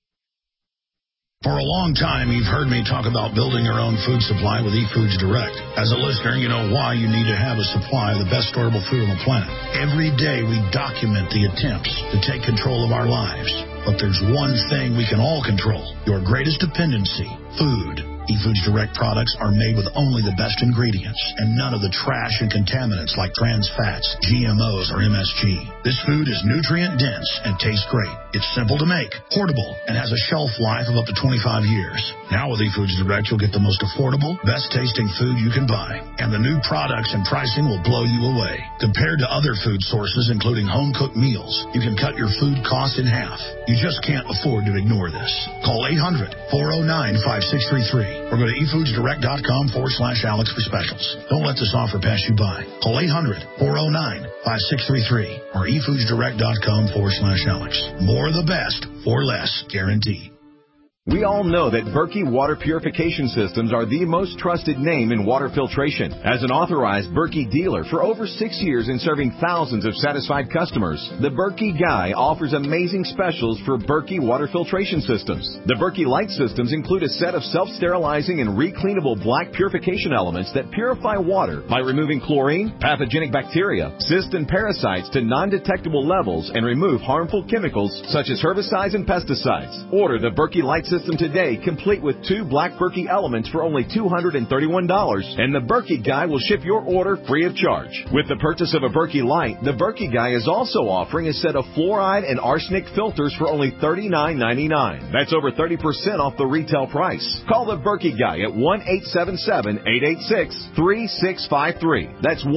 For a long time, you've heard me talk about building your own food supply with eFoods Direct. As a listener, you know why you need to have a supply of the best storable food on the planet. Every day, we document the attempts to take control of our lives. But there's one thing we can all control, your greatest dependency, food. eFoods Direct products are made with only the best ingredients and none of the trash and contaminants like trans fats, GMOs, or MSG. This food is nutrient-dense and tastes great. It's simple to make, portable, and has a shelf life of up to 25 years. Now with eFoods Direct, you'll get the most affordable, best-tasting food you can buy. And the new products and pricing will blow you away. Compared to other food sources, including home-cooked meals, you can cut your food cost in half. You just can't afford to ignore this. Call 800-409-5633 or go to eFoodsDirect.com/Alex for specials. Don't let this offer pass you by. Call 800-409-5633 or eFoodsDirect.com/Alex. More of the best for less, guaranteed. We all know that Berkey Water Purification Systems are the most trusted name in water filtration. As an authorized Berkey dealer for over 6 years and serving thousands of satisfied customers, the Berkey Guy offers amazing specials for Berkey Water Filtration Systems. The Berkey Light Systems include a set of self-sterilizing and recleanable black purification elements that purify water by removing chlorine, pathogenic bacteria, cysts, and parasites to non-detectable levels and remove harmful chemicals such as herbicides and pesticides. Order the Berkey Light System today, complete with 2 black Berkey elements for only $231, and the Berkey Guy will ship your order free of charge. With the purchase of a Berkey Light, the Berkey Guy is also offering a set of fluoride and arsenic filters for only $39.99. That's over 30% off the retail price. Call the Berkey Guy at 1-877-886-3653. That's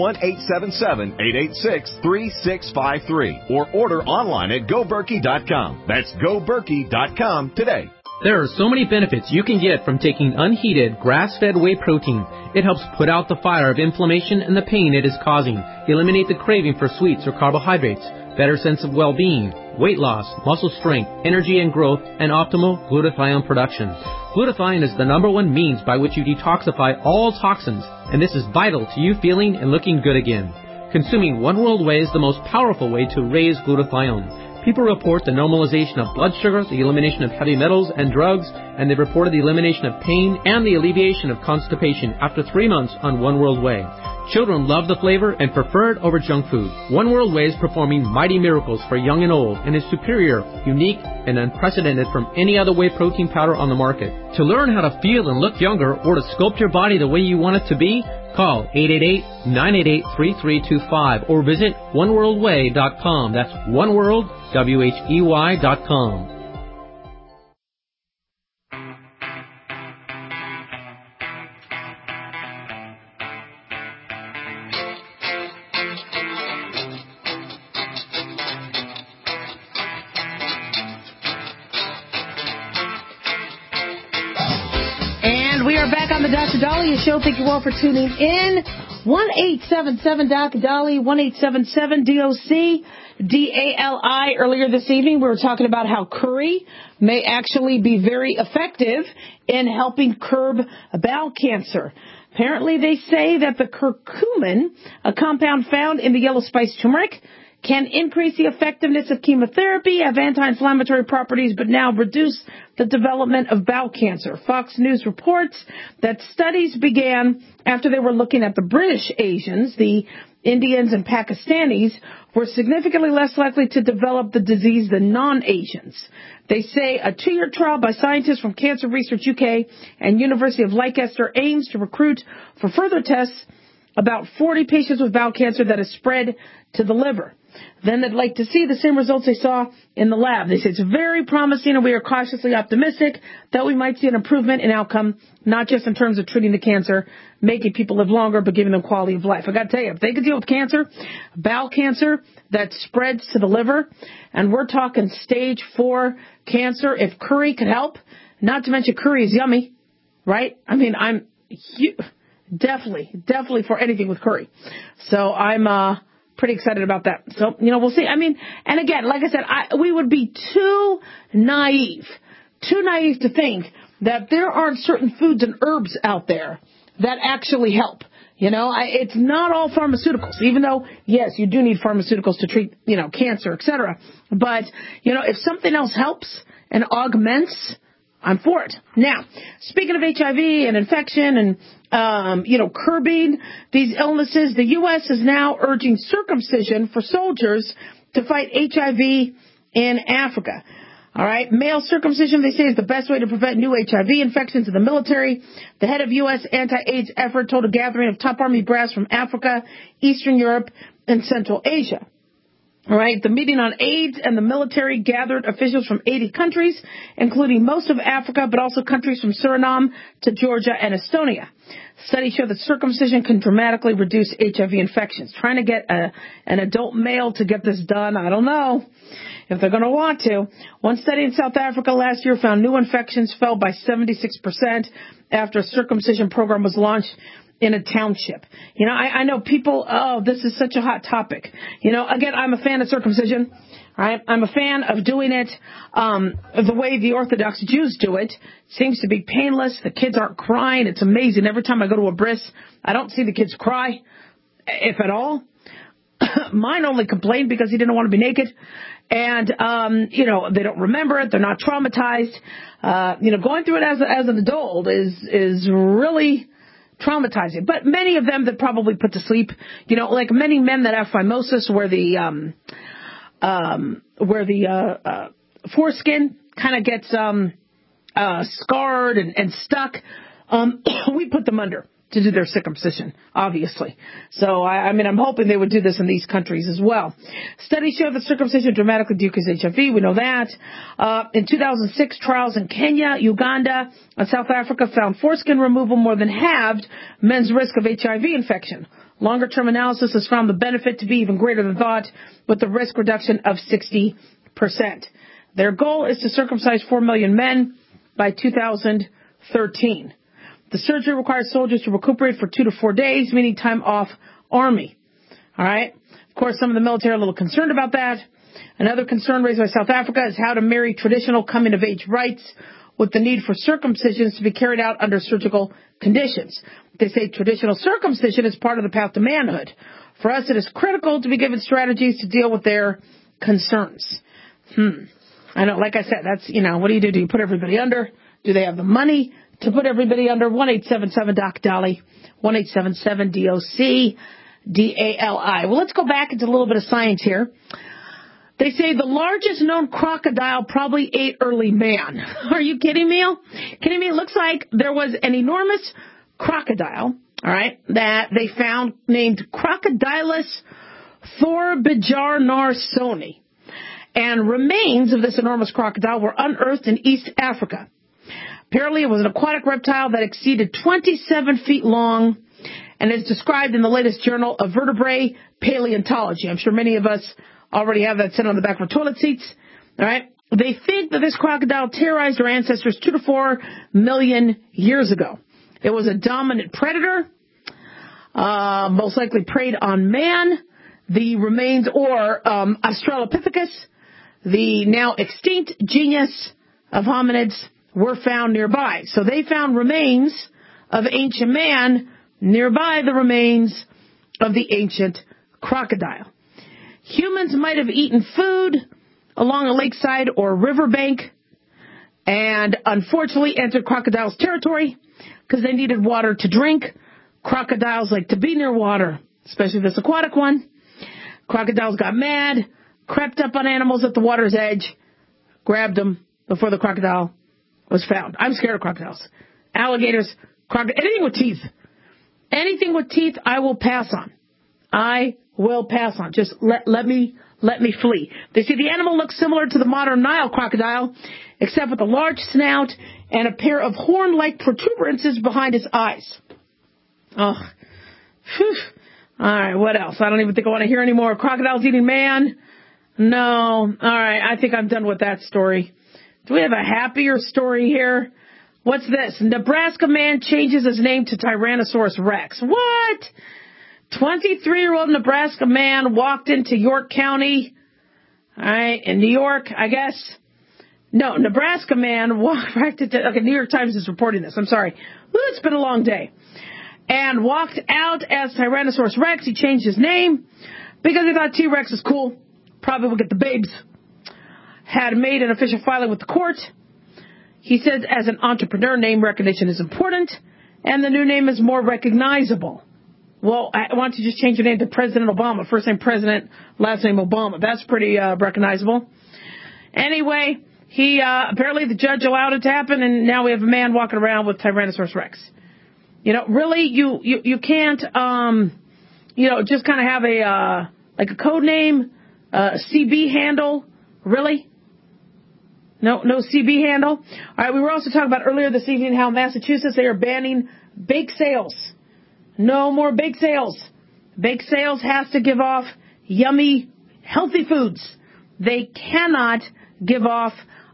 1-877-886-3653. Or order online at GoBerkey.com. That's GoBerkey.com today. There are so many benefits you can get from taking unheated, grass-fed whey protein. It helps put out the fire of inflammation and the pain it is causing, eliminate the craving for sweets or carbohydrates, better sense of well-being, weight loss, muscle strength, energy and growth, and optimal glutathione production. Glutathione is the #1 means by which you detoxify all toxins, and this is vital to you feeling and looking good again. Consuming One World Whey is the most powerful way to raise glutathione. People report the normalization of blood sugar, the elimination of heavy metals and drugs, and they reported the elimination of pain and the alleviation of constipation after 3 months on One World Whey. Children love the flavor and prefer it over junk food. One World Whey is performing mighty miracles for young and old and is superior, unique, and unprecedented from any other whey protein powder on the market. To learn how to feel and look younger or to sculpt your body the way you want it to be, call 888-988-3325 or visit oneworldwhey.com. That's oneworldwhey.com. We are back on the Dr. Dahlia Show. Thank you all for tuning in. 1-877-Dr. 1-877-DOC-DALI. Earlier this evening, we were talking about how curry may actually be very effective in helping curb bowel cancer. Apparently, they say that the curcumin, a compound found in the yellow spice turmeric, can increase the effectiveness of chemotherapy, have anti-inflammatory properties, but now reduce the development of bowel cancer. Fox News reports that studies began after they were looking at the British Asians, the Indians and Pakistanis, were significantly less likely to develop the disease than non-Asians. They say a 2-year trial by scientists from Cancer Research UK and University of Leicester aims to recruit for further tests about 40 patients with bowel cancer that has spread to the liver. Then they'd like to see the same results they saw in the lab. They say it's very promising, and we are cautiously optimistic that we might see an improvement in outcome, not just in terms of treating the cancer, making people live longer, but giving them quality of life. I got to tell you, if they could deal with cancer, bowel cancer that spreads to the liver, and we're talking stage 4 cancer, if curry could help, not to mention curry is yummy, right? I mean, I'm definitely for anything with curry. So I'm pretty excited about that. So, we'll see. I mean, and again, like I said, we would be too naive to think that there aren't certain foods and herbs out there that actually help. It's not all pharmaceuticals, even though, yes, you do need pharmaceuticals to treat, cancer, etc. But, if something else helps and augments, I'm for it. Now, speaking of HIV and infection and, curbing these illnesses, the U.S. is now urging circumcision for soldiers to fight HIV in Africa. All right. Male circumcision, they say, is the best way to prevent new HIV infections in the military. The head of U.S. anti-AIDS effort told a gathering of top army brass from Africa, Eastern Europe, and Central Asia. All right, the meeting on AIDS and the military gathered officials from 80 countries, including most of Africa, but also countries from Suriname to Georgia and Estonia. Studies show that circumcision can dramatically reduce HIV infections. Trying to get an adult male to get this done, I don't know if they're going to want to. One study in South Africa last year found new infections fell by 76% after a circumcision program was launched in a township. I know people, this is such a hot topic. Again, I'm a fan of circumcision. Right? I'm a fan of doing it the way the Orthodox Jews do it. It seems to be painless. The kids aren't crying. It's amazing. Every time I go to a bris, I don't see the kids cry, if at all. Mine only complained because he didn't want to be naked. And, they don't remember it. They're not traumatized. Going through it as an adult is really traumatizing. But many of them that probably put to sleep, like many men that have phimosis where the foreskin kind of gets scarred and stuck, we put them under to do their circumcision, obviously. So, I'm hoping they would do this in these countries as well. Studies show that circumcision dramatically decreases HIV. We know that. In 2006, trials in Kenya, Uganda, and South Africa found foreskin removal more than halved men's risk of HIV infection. Longer-term analysis has found the benefit to be even greater than thought, with the risk reduction of 60%. Their goal is to circumcise 4 million men by 2013. The surgery requires soldiers to recuperate for 2 to 4 days, meaning time off Army. All right? Of course, some of the military are a little concerned about that. Another concern raised by South Africa is how to marry traditional coming-of-age rites with the need for circumcisions to be carried out under surgical conditions. They say traditional circumcision is part of the path to manhood. For us, it is critical to be given strategies to deal with their concerns. I know, like I said, that's, what do? Do you put everybody under? Do they have the money to put everybody under? 1-877-DOC-DOLLY, 1-877-DOC-DALI. Well, let's go back into a little bit of science here. They say the largest known crocodile probably ate early man. Are you kidding me? It looks like there was an enormous crocodile, all right, that they found named Crocodilus thorbjarnarsoni. And remains of this enormous crocodile were unearthed in East Africa. Apparently, it was an aquatic reptile that exceeded 27 feet long and is described in the latest journal of vertebrate paleontology. I'm sure many of us already have that sitting on the back of our toilet seats. All right. They think that this crocodile terrorized our ancestors 2 to 4 million years ago. It was a dominant predator, most likely preyed on man. The remains, or Australopithecus, the now extinct genus of hominids, were found nearby. So they found remains of ancient man nearby the remains of the ancient crocodile. Humans might have eaten food along a lakeside or riverbank and unfortunately entered crocodiles' territory because they needed water to drink. Crocodiles like to be near water, especially this aquatic one. Crocodiles got mad, crept up on animals at the water's edge, grabbed them before the crocodile was found. I'm scared of crocodiles. Alligators, anything with teeth. Anything with teeth, I will pass on. I will pass on. Just let me flee. They say the animal looks similar to the modern Nile crocodile, except with a large snout and a pair of horn-like protuberances behind its eyes. Oh, phew. All right, what else? I don't even think I want to hear any more. Crocodiles eating man? No. All right, I think I'm done with that story. Do we have a happier story here? What's this? Nebraska man changes his name to Tyrannosaurus Rex. What? 23-year-old Nebraska man walked into York County, all right, in New York, I guess. No, Nebraska man walked right into, okay, New York Times is reporting this. I'm sorry. Ooh, it's been a long day. And walked out as Tyrannosaurus Rex. He changed his name because he thought T-Rex is cool. Probably would get the babes. Had made an official filing with the court. He said as an entrepreneur, name recognition is important, and the new name is more recognizable. Well, why don't you just change your name to President Obama? First name President, last name Obama. That's pretty recognizable. Anyway, he apparently the judge allowed it to happen, and now we have a man walking around with Tyrannosaurus Rex. You know, really, you can't, just kind of have a code name, CB handle. Really? No CB handle? All right, we were also talking about earlier this evening how in Massachusetts they are banning bake sales. No more bake sales. Bake sales has to give off yummy, healthy foods. They cannot give off,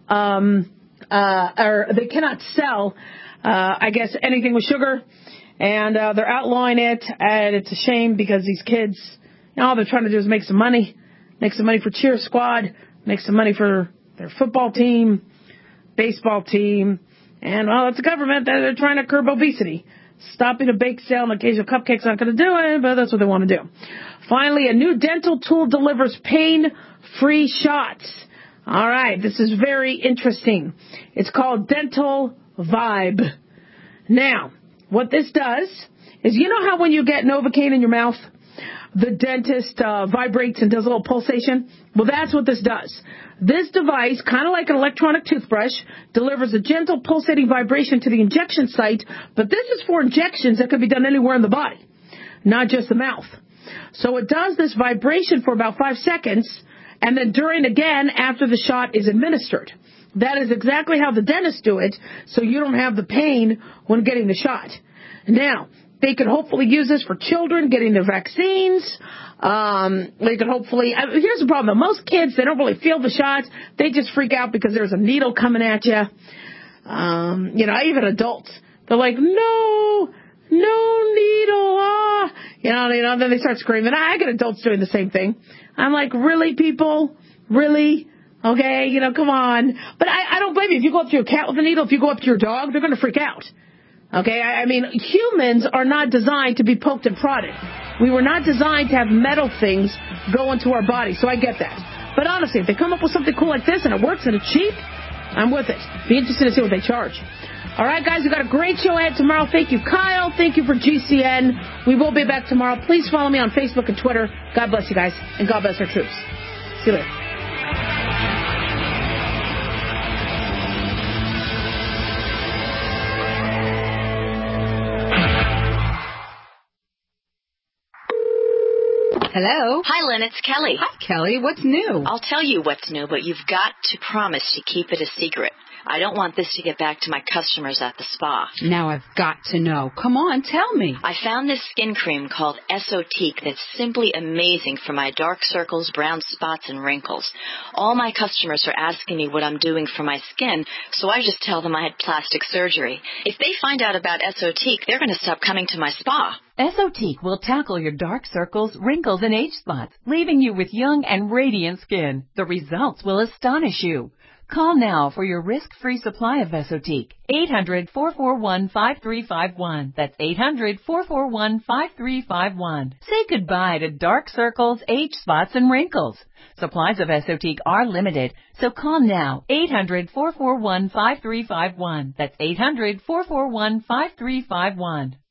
or they cannot sell, anything with sugar. And they're outlawing it, and it's a shame because these kids, all they're trying to do is make some money for Cheer Squad, make some money for their football team, baseball team, and, well, it's the government that they're trying to curb obesity. Stopping a bake sale and occasional cupcakes aren't going to do it, but that's what they want to do. Finally, a new dental tool delivers pain-free shots. All right, this is very interesting. It's called Dental Vibe. Now, what this does is, you know how when you get Novocaine in your mouth, the dentist vibrates and does a little pulsation? Well, that's what this does. This device, kind of like an electronic toothbrush, delivers a gentle pulsating vibration to the injection site, but this is for injections that could be done anywhere in the body, not just the mouth. So it does this vibration for about 5 seconds, and then during again after the shot is administered. That is exactly how the dentists do it, so you don't have the pain when getting the shot. Now, they could hopefully use this for children getting their vaccines. They could hopefully, here's the problem. Most kids, they don't really feel the shots. They just freak out because there's a needle coming at you. Even adults, they're like, no needle. Then they start screaming. I get adults doing the same thing. I'm like, really, people? Really? Okay, come on. But I don't blame you. If you go up to your cat with a needle, if you go up to your dog, they're going to freak out. Okay, I mean, humans are not designed to be poked and prodded. We were not designed to have metal things go into our body, so I get that. But honestly, if they come up with something cool like this and it works and it's cheap, I'm with it. Be interested to see what they charge. All right, guys, we've got a great show ahead tomorrow. Thank you, Kyle. Thank you for GCN. We will be back tomorrow. Please follow me on Facebook and Twitter. God bless you guys, and God bless our troops. See you later. Hello? Hi, Lynn. It's Kelly. Hi, Kelly. What's new? I'll tell you what's new, but you've got to promise to keep it a secret. I don't want this to get back to my customers at the spa. Now I've got to know. Come on, tell me. I found this skin cream called Esotique that's simply amazing for my dark circles, brown spots, and wrinkles. All my customers are asking me what I'm doing for my skin, so I just tell them I had plastic surgery. If they find out about Esotique, they're going to stop coming to my spa. Esotique will tackle your dark circles, wrinkles, and age spots, leaving you with young and radiant skin. The results will astonish you. Call now for your risk-free supply of Esotique. 800-441-5351. That's 800-441-5351. Say goodbye to dark circles, age spots, and wrinkles. Supplies of Esotique are limited, so call now. 800-441-5351. That's 800-441-5351.